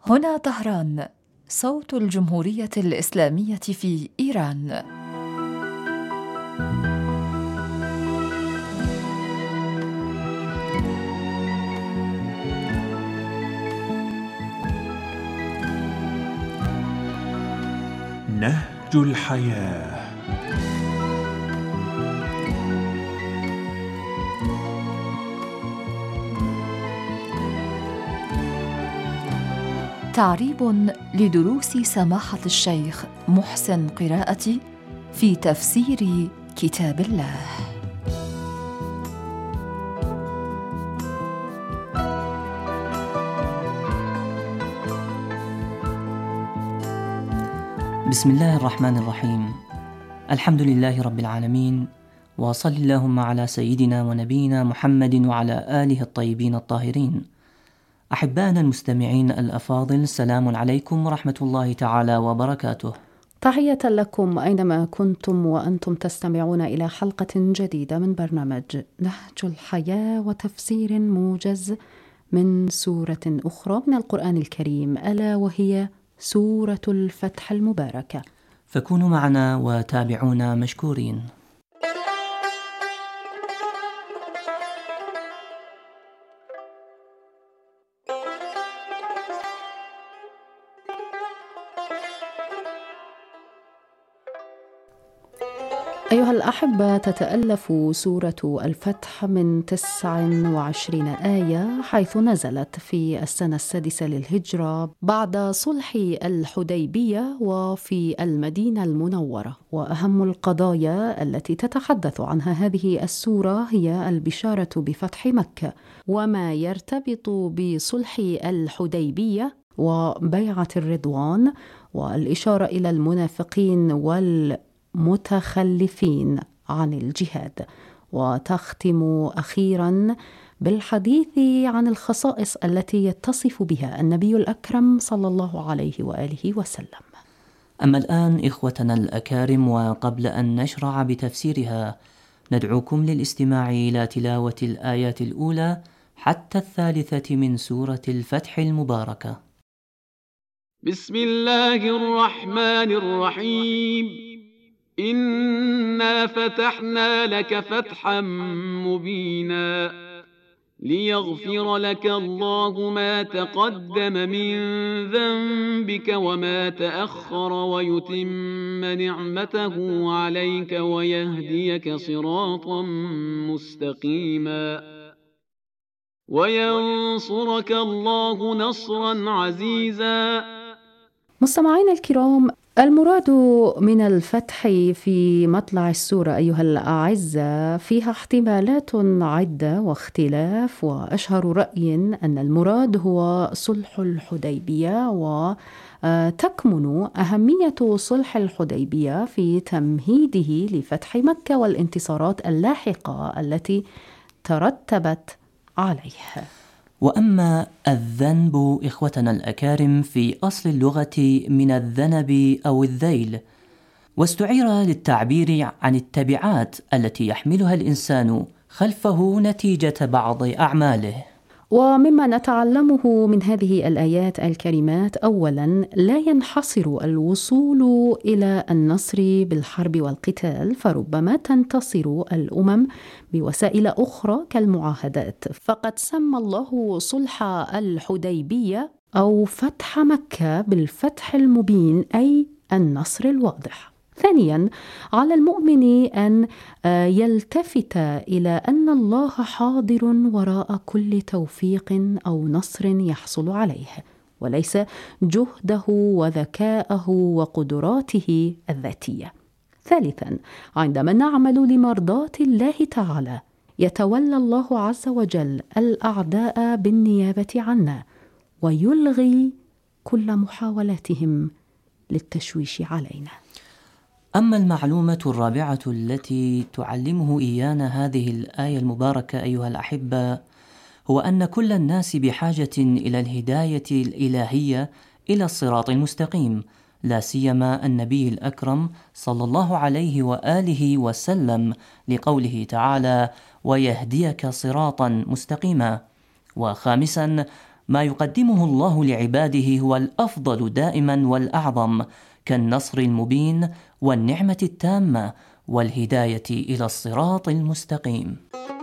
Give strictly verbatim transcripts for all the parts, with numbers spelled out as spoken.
هنا طهران، صوت الجمهورية الإسلامية في إيران. نهج الحياة. تعريب لدروس سماحة الشيخ محسن قراءتي في تفسير كتاب الله. بسم الله الرحمن الرحيم. الحمد لله رب العالمين، وصل اللهم على سيدنا ونبينا محمد وعلى آله الطيبين الطاهرين. أحبائنا المستمعين الأفاضل، السلام عليكم ورحمة الله تعالى وبركاته. تحية لكم أينما كنتم وأنتم تستمعون إلى حلقة جديدة من برنامج نهج الحياة وتفسير موجز من سورة أخرى من القرآن الكريم، ألا وهي سورة الفتح المباركة. فكونوا معنا وتابعونا مشكورين. أيها الأحبة، تتألف سورة الفتح من تسع وعشرين آية، حيث نزلت في السنة السادسة للهجرة بعد صلح الحديبية وفي المدينة المنورة. وأهم القضايا التي تتحدث عنها هذه السورة هي البشارة بفتح مكة وما يرتبط بصلح الحديبية وبيعة الرضوان، والإشارة إلى المنافقين وال متخلفين عن الجهاد. وتختم أخيرا بالحديث عن الخصائص التي يتصف بها النبي الأكرم صلى الله عليه وآله وسلم. أما الآن إخوتنا الأكارم، وقبل أن نشرع بتفسيرها ندعوكم للاستماع إلى تلاوة الآيات الأولى حتى الثالثة من سورة الفتح المباركة. بسم الله الرحمن الرحيم. إنا فتحنا لك فتحا مبينا ليغفر لك الله ما تقدم من ذنبك وما تأخر ويتم نعمته عليك ويهديك صراطا مستقيما وينصرك الله نصرا عزيزا. مستمعين الكرام، المراد من الفتح في مطلع السورة أيها الأعزة فيها احتمالات عدة واختلاف، وأشهر رأي أن المراد هو صلح الحديبية، وتكمن أهمية صلح الحديبية في تمهيده لفتح مكة والانتصارات اللاحقة التي ترتبت عليه. وأما الذنب إخوتنا الأكارم في أصل اللغة من الذنب أو الذيل، واستعير للتعبير عن التبعات التي يحملها الإنسان خلفه نتيجة بعض أعماله. ومما نتعلمه من هذه الآيات الكريمات، أولاً لا ينحصر الوصول إلى النصر بالحرب والقتال، فربما تنتصر الأمم بوسائل أخرى كالمعاهدات. فقد سمى الله صلح الحديبية أو فتح مكة بالفتح المبين، أي النصر الواضح. ثانياً، على المؤمن أن يلتفت إلى أن الله حاضر وراء كل توفيق أو نصر يحصل عليه، وليس جهده وذكاءه وقدراته الذاتية. ثالثاً، عندما نعمل لمرضاة الله تعالى يتولى الله عز وجل الأعداء بالنيابة عنا ويلغي كل محاولاتهم للتشويش علينا. أما المعلومة الرابعة التي تعلمه إيانا هذه الآية المباركة أيها الأحبة، هو أن كل الناس بحاجة إلى الهداية الإلهية إلى الصراط المستقيم، لا سيما النبي الأكرم صلى الله عليه وآله وسلم، لقوله تعالى: ويهديك صراطا مستقيما. وخامسا، ما يقدمه الله لعباده هو الأفضل دائما والأعظم، كالنصر المبين والنعمة التامة والهداية إلى الصراط المستقيم.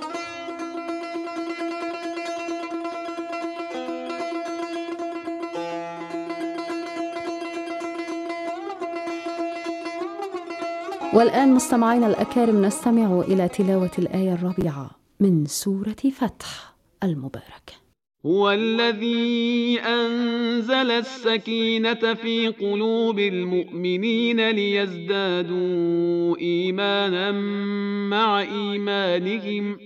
والآن مستمعينا الأكارم نستمع إلى تلاوة الآية الرابعة من سورة فتح المباركة. هو الذي أنزل السكينة في قلوب المؤمنين ليزدادوا إيمانا مع إيمانهم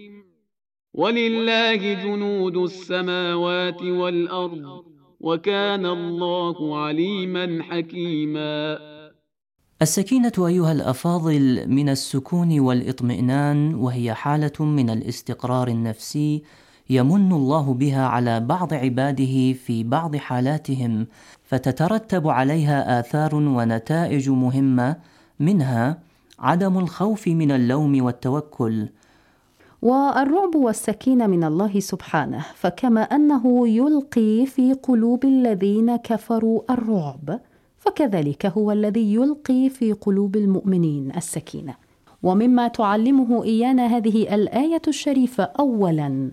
ولله جنود السماوات والأرض وكان الله عليما حكيما. السكينة أيها الأفاضل من السكون والإطمئنان، وهي حالة من الاستقرار النفسي يمن الله بها على بعض عباده في بعض حالاتهم، فتترتب عليها آثار ونتائج مهمة، منها عدم الخوف من اللوم والتوكل. والرعب والسكينة من الله سبحانه، فكما أنه يلقي في قلوب الذين كفروا الرعب، فكذلك هو الذي يلقي في قلوب المؤمنين السكينة. ومما تعلمه إيانا هذه الآية الشريفة، أولاً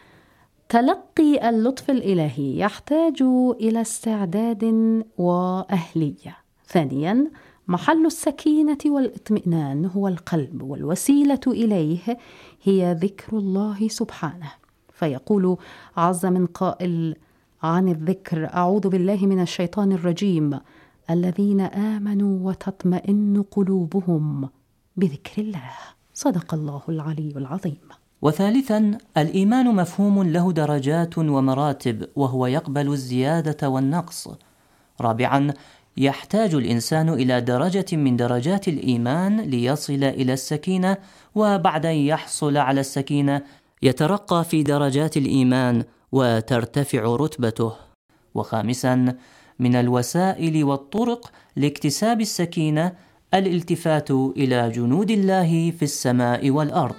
تلقي اللطف الإلهي يحتاج إلى استعداد وأهلية. ثانياً محل السكينة والإطمئنان هو القلب، والوسيلة إليه هي ذكر الله سبحانه، فيقول عز من قائل عن الذكر: أعوذ بالله من الشيطان الرجيم، الذين آمنوا وتطمئن قلوبهم بذكر الله. صدق الله العلي العظيم. وثالثا الإيمان مفهوم له درجات ومراتب، وهو يقبل الزيادة والنقص. رابعا يحتاج الإنسان إلى درجة من درجات الإيمان ليصل إلى السكينة، وبعد أن يحصل على السكينة يترقى في درجات الإيمان وترتفع رتبته. وخامسا من الوسائل والطرق لاكتساب السكينة الالتفات إلى جنود الله في السماء والأرض.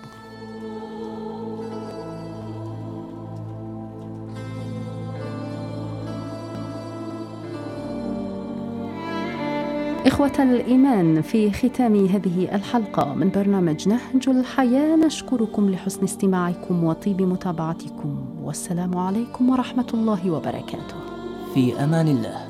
إخوة الإيمان، في ختام هذه الحلقة من برنامج نهج الحياة نشكركم لحسن استماعكم وطيب متابعتكم، والسلام عليكم ورحمة الله وبركاته. في أمان الله.